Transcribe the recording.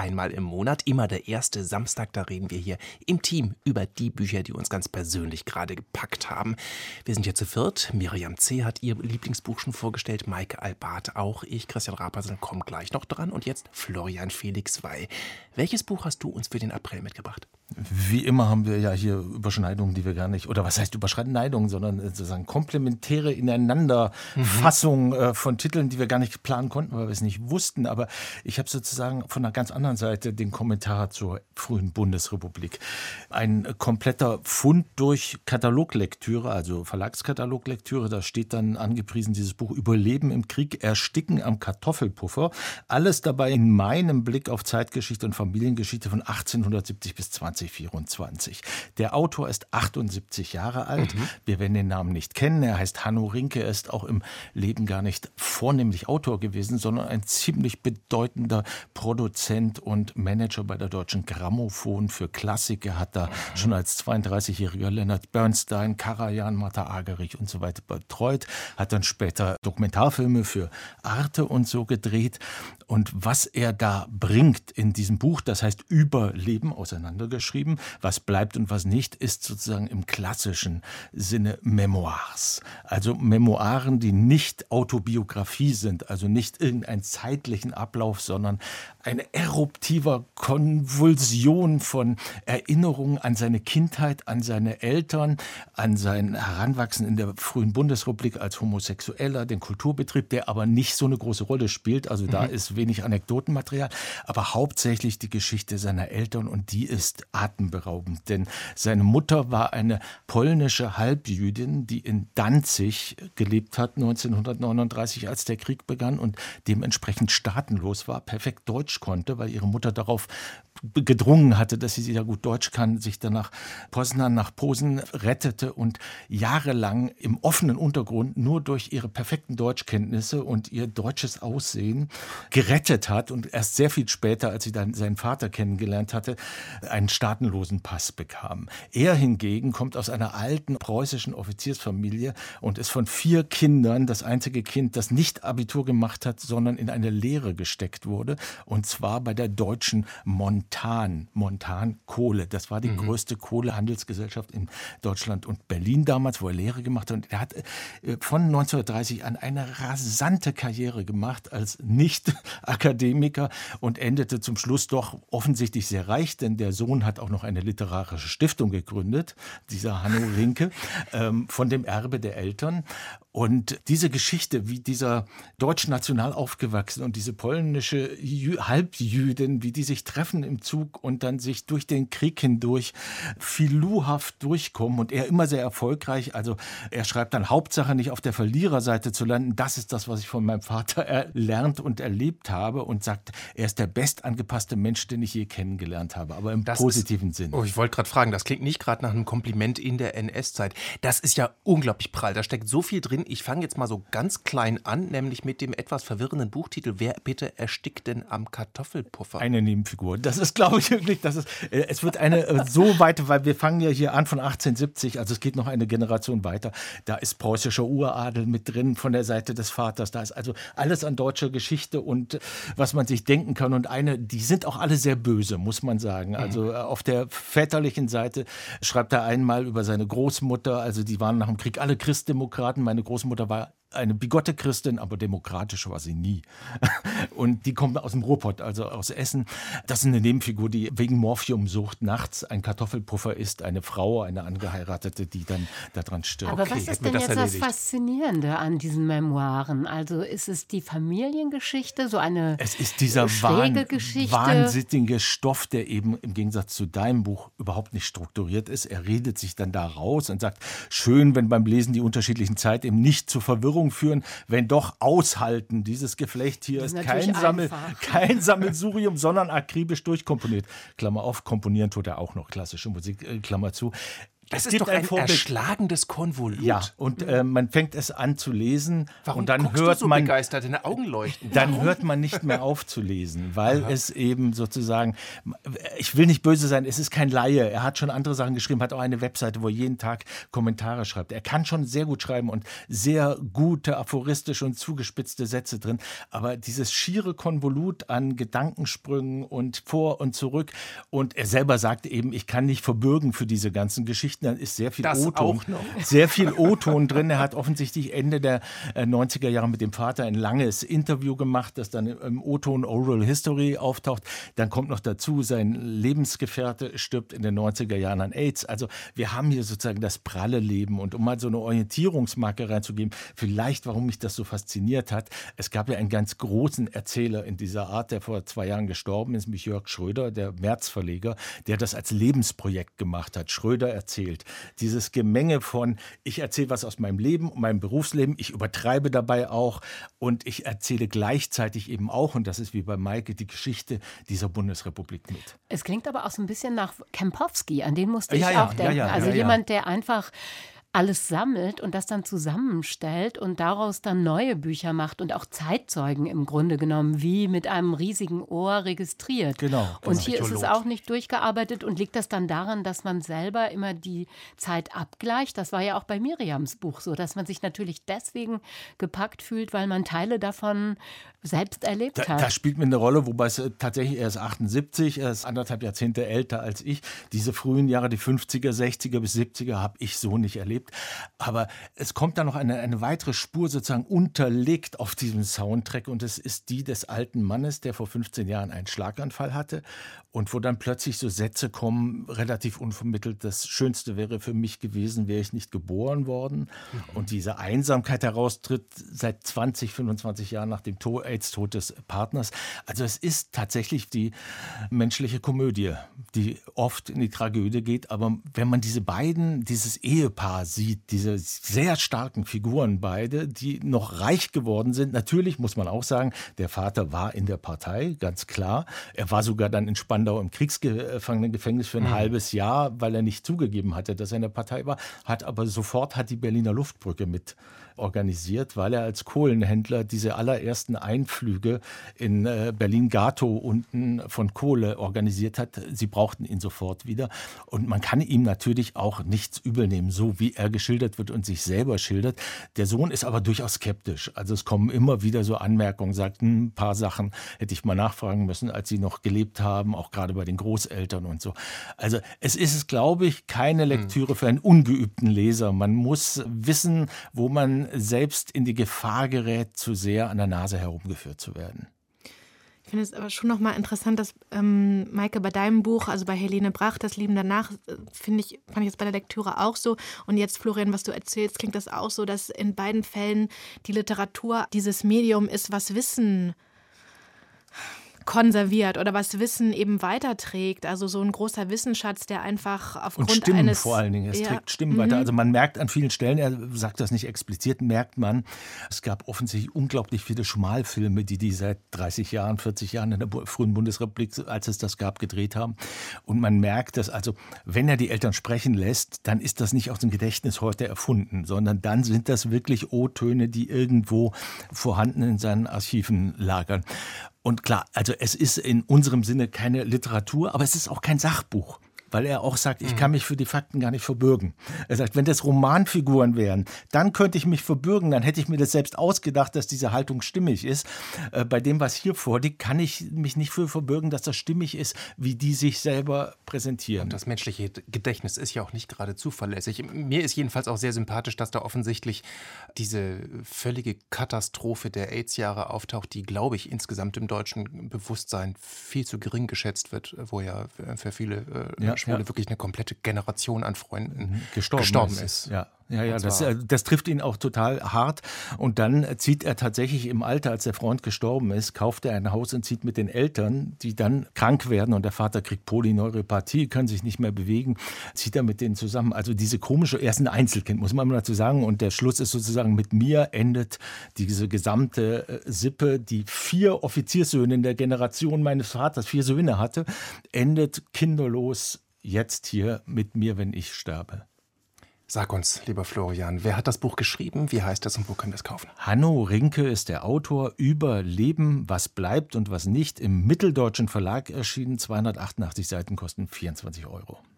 einmal im Monat, immer der erste Samstag. Da reden wir hier im Team über die Bücher, die uns ganz persönlich gerade gepackt haben. Wir sind hier zu viert. Miriam C. hat ihr Lieblingsbuch schon vorgestellt, Maike Albart auch. Ich, Christian Rapersen, komme gleich noch dran. Und jetzt Florian Felix Wey. Welches Buch hast du uns für den April mitgebracht? Wie immer haben wir ja hier Überschneidungen, die wir gar nicht, oder was heißt Überschneidungen, sondern sozusagen komplementäre Ineinanderfassungen von Titeln, die wir gar nicht planen konnten, weil wir es nicht wussten. Aber ich habe sozusagen von einer ganz anderen Seite den Kommentar zur frühen Bundesrepublik. Ein kompletter Fund durch Kataloglektüre, also Verlagskataloglektüre. Da steht dann angepriesen dieses Buch Überleben im Krieg, Ersticken am Kartoffelpuffer. Alles dabei in meinem Blick auf Zeitgeschichte und Familiengeschichte von 1870 bis 2024. Der Autor ist 78 Jahre alt. Wir werden den Namen nicht kennen. Er heißt Hanno Rinke. Er ist auch im Leben gar nicht vornehmlich Autor gewesen, sondern ein ziemlich bedeutender Produzent und Manager bei der Deutschen Grammophon für Klassik. Er hat da schon als 32-jähriger Leonard Bernstein, Karajan, Martha Argerich und so weiter betreut. Hat dann später Dokumentarfilme für Arte und so gedreht. Und was er da bringt in diesem Buch, das heißt Überleben, auseinandergeschrieben, was bleibt und was nicht, ist sozusagen im klassischen Sinne Memoirs. Also Memoiren, die nicht Autobiografie sind, also nicht irgendeinen zeitlichen Ablauf, sondern eine eruptive Konvulsion von Erinnerungen an seine Kindheit, an seine Eltern, an sein Heranwachsen in der frühen Bundesrepublik als Homosexueller, den Kulturbetrieb, der aber nicht so eine große Rolle spielt. Also da ist wenig Anekdotenmaterial, aber hauptsächlich die Geschichte seiner Eltern, und die ist atemberaubend. Denn seine Mutter war eine polnische Halbjüdin, die in Danzig gelebt hat 1939, als der Krieg begann, und dementsprechend staatenlos war, perfekt Deutsch konnte, weil ihre Mutter darauf gedrungen hatte, dass sie ja gut Deutsch kann, sich dann nach Poznan, nach Posen rettete und jahrelang im offenen Untergrund nur durch ihre perfekten Deutschkenntnisse und ihr deutsches Aussehen gerettet hat und erst sehr viel später, als sie dann seinen Vater kennengelernt hatte, einen staatenlosen Pass bekam. Er hingegen kommt aus einer alten preußischen Offiziersfamilie und ist von 4 Kindern das einzige Kind, das nicht Abitur gemacht hat, sondern in eine Lehre gesteckt wurde, und zwar bei der deutschen Montan Kohle. Das war die größte Kohlehandelsgesellschaft in Deutschland und Berlin damals, wo er Lehre gemacht hat. Und er hat von 1930 an eine rasante Karriere gemacht als Nicht-Akademiker und endete zum Schluss doch offensichtlich sehr reich, denn der Sohn hat auch noch eine literarische Stiftung gegründet, dieser Hanno Rinke, von dem Erbe der Eltern. Und diese Geschichte, wie dieser deutsch-national aufgewachsen und diese polnische Halbjüdin, wie die sich treffen im Zug und dann sich durch den Krieg hindurch filouhaft durchkommen, und er immer sehr erfolgreich. Also er schreibt dann, Hauptsache nicht auf der Verliererseite zu landen. Das ist das, was ich von meinem Vater erlernt und erlebt habe, und sagt, er ist der bestangepasste Mensch, den ich je kennengelernt habe, aber im positiven Sinn. Oh, ich wollte gerade fragen, das klingt nicht gerade nach einem Kompliment in der NS-Zeit. Das ist ja unglaublich prall, da steckt so viel drin. Ich fange jetzt mal so ganz klein an, nämlich mit dem etwas verwirrenden Buchtitel Wer bitte erstickt denn am Kartoffelpuffer? Eine Nebenfigur. Das ist, glaube ich, wirklich, es wird eine so weit, weil wir fangen ja hier an von 1870, also es geht noch eine Generation weiter. Da ist preußischer Uradel mit drin von der Seite des Vaters. Da ist also alles an deutscher Geschichte und was man sich denken kann. Und die sind auch alle sehr böse, muss man sagen. Also auf der väterlichen Seite schreibt er einmal über seine Großmutter, also die waren nach dem Krieg alle Christdemokraten. Meine Großmutter war eine bigotte Christin, aber demokratisch war sie nie. Und die kommt aus dem Ruhrpott, also aus Essen. Das ist eine Nebenfigur, die wegen Morphiumsucht nachts ein Kartoffelpuffer isst, eine Frau, eine Angeheiratete, die dann daran stirbt. Aber was ist denn jetzt das Faszinierende an diesen Memoiren? Also ist es die Familiengeschichte, so eine Es ist dieser schräge Geschichte? wahnsinnige Stoff, der eben im Gegensatz zu deinem Buch überhaupt nicht strukturiert ist. Er redet sich dann da raus und sagt, schön, wenn beim Lesen die unterschiedlichen Zeiten eben nicht zur Verwirrung führen, wenn doch aushalten. Dieses Geflecht hier ist kein Sammelsurium, sondern akribisch durchkomponiert. Klammer auf, komponieren tut er auch noch klassische Musik, Klammer zu. Das Es ist gibt doch ein ein Vorbild. erschlagendes Konvolut. Ja, und man fängt es an zu lesen Warum und dann guckst hört du so man begeistert, deine Augen leuchten? dann hört man nicht mehr auf zu lesen, weil es eben sozusagen, ich will nicht böse sein, es ist kein Laie. Er hat schon andere Sachen geschrieben, hat auch eine Webseite, wo er jeden Tag Kommentare schreibt. Er kann schon sehr gut schreiben und sehr gute aphoristische und zugespitzte Sätze drin. Aber dieses schiere Konvolut an Gedankensprüngen und vor und zurück. Und er selber sagt eben, ich kann nicht verbürgen für diese ganzen Geschichten. Dann ist sehr viel Das O-Ton. auch noch. Sehr viel O-Ton drin. Er hat offensichtlich Ende der 90er Jahre mit dem Vater ein langes Interview gemacht, das dann im O-Ton Oral History auftaucht. Dann kommt noch dazu, sein Lebensgefährte stirbt in den 90er Jahren an AIDS. Also wir haben hier sozusagen das pralle Leben. Und um mal so eine Orientierungsmarke reinzugeben, vielleicht, warum mich das so fasziniert hat, es gab ja einen ganz großen Erzähler in dieser Art, der vor 2 Jahren gestorben ist, nämlich Jörg Schröder, der März-Verleger, der das als Lebensprojekt gemacht hat. Schröder erzählt. Dieses Gemenge von, ich erzähle was aus meinem Leben und meinem Berufsleben, ich übertreibe dabei auch und ich erzähle gleichzeitig eben auch, und das ist wie bei Maike, die Geschichte dieser Bundesrepublik mit. Es klingt aber auch so ein bisschen nach Kempowski, an den musste ich Ja, auch denken. ja, also ja. jemand, der einfach alles sammelt und das dann zusammenstellt und daraus dann neue Bücher macht und auch Zeitzeugen im Grunde genommen, wie mit einem riesigen Ohr registriert. Genau. Und hier ist es Archäolog. auch nicht durchgearbeitet und liegt das dann daran, dass man selber immer die Zeit abgleicht? Das war ja auch bei Miriams Buch so, dass man sich natürlich deswegen gepackt fühlt, weil man Teile davon selbst erlebt hat. Das spielt mir eine Rolle, wobei es tatsächlich, er ist 78, er ist 1,5 Jahrzehnte älter als ich. Diese frühen Jahre, die 50er, 60er bis 70er, habe ich so nicht erlebt. Aber es kommt da noch eine weitere Spur sozusagen unterlegt auf diesem Soundtrack und es ist die des alten Mannes, der vor 15 Jahren einen Schlaganfall hatte und wo dann plötzlich so Sätze kommen, relativ unvermittelt, das Schönste wäre für mich gewesen, wäre ich nicht geboren worden. Und diese Einsamkeit heraustritt seit 20, 25 Jahren nach dem AIDS-Tod des Partners. Also es ist tatsächlich die menschliche Komödie, die oft in die Tragödie geht. Aber wenn man dieses Ehepaar sieht, diese sehr starken Figuren beide, die noch reich geworden sind. Natürlich muss man auch sagen, der Vater war in der Partei, ganz klar. Er war sogar dann in Spandau im Kriegsgefangenengefängnis für ein halbes Jahr, weil er nicht zugegeben hatte, dass er in der Partei war, hat die Berliner Luftbrücke mit organisiert, weil er als Kohlenhändler diese allerersten Einflüge in Berlin-Gatow unten von Kohle organisiert hat. Sie brauchten ihn sofort wieder. Und man kann ihm natürlich auch nichts übel nehmen, so wie er geschildert wird und sich selber schildert. Der Sohn ist aber durchaus skeptisch. Also es kommen immer wieder so Anmerkungen, sagt, ein paar Sachen hätte ich mal nachfragen müssen, als sie noch gelebt haben, auch gerade bei den Großeltern und so. Also es ist, glaube ich, keine Lektüre für einen ungeübten Leser. Man muss wissen, wo man selbst in die Gefahr gerät, zu sehr an der Nase herumgeführt zu werden. Ich finde es aber schon nochmal interessant, dass Maike, bei deinem Buch, also bei Helene Brach, Das Leben danach, fand ich jetzt bei der Lektüre auch so. Und jetzt, Florian, was du erzählst, klingt das auch so, dass in beiden Fällen die Literatur dieses Medium ist, was Wissen konserviert oder was Wissen eben weiterträgt. Also so ein großer Wissensschatz, der einfach aufgrund und Stimmen eines... vor allen Dingen. Es trägt Stimmen weiter. Also man merkt an vielen Stellen, er sagt das nicht explizit, merkt man, es gab offensichtlich unglaublich viele Schmalfilme, die seit 30 Jahren, 40 Jahren in der frühen Bundesrepublik, als es das gab, gedreht haben. Und man merkt, dass also, wenn er die Eltern sprechen lässt, dann ist das nicht aus dem Gedächtnis heute erfunden, sondern dann sind das wirklich O-Töne, die irgendwo vorhanden in seinen Archiven lagern. Und klar, also es ist in unserem Sinne keine Literatur, aber es ist auch kein Sachbuch. Weil er auch sagt, ich kann mich für die Fakten gar nicht verbürgen. Er sagt, wenn das Romanfiguren wären, dann könnte ich mich verbürgen, dann hätte ich mir das selbst ausgedacht, dass diese Haltung stimmig ist. Bei dem, was hier vorliegt, kann ich mich nicht für verbürgen, dass das stimmig ist, wie die sich selber präsentieren. Und das menschliche Gedächtnis ist ja auch nicht gerade zuverlässig. Mir ist jedenfalls auch sehr sympathisch, dass da offensichtlich diese völlige Katastrophe der AIDS-Jahre auftaucht, die, glaube ich, insgesamt im deutschen Bewusstsein viel zu gering geschätzt wird, wo ja für viele Schwule wirklich eine komplette Generation an Freunden gestorben ist. Ja, das trifft ihn auch total hart. Und dann zieht er tatsächlich im Alter, als der Freund gestorben ist, kauft er ein Haus und zieht mit den Eltern, die dann krank werden und der Vater kriegt Polyneuropathie, kann sich nicht mehr bewegen, zieht er mit denen zusammen. Also diese komische, er ist ein Einzelkind, muss man mal dazu sagen. Und der Schluss ist sozusagen, mit mir endet diese gesamte Sippe, die 4 Offizierssöhne in der Generation meines Vaters, 4 Söhne hatte, endet kinderlos jetzt hier mit mir, wenn ich sterbe. Sag uns, lieber Florian, wer hat das Buch geschrieben? Wie heißt es und wo können wir es kaufen? Hanno Rinke ist der Autor, über Leben, was bleibt und was nicht, im Mitteldeutschen Verlag erschienen. 288 Seiten kosten 24 €.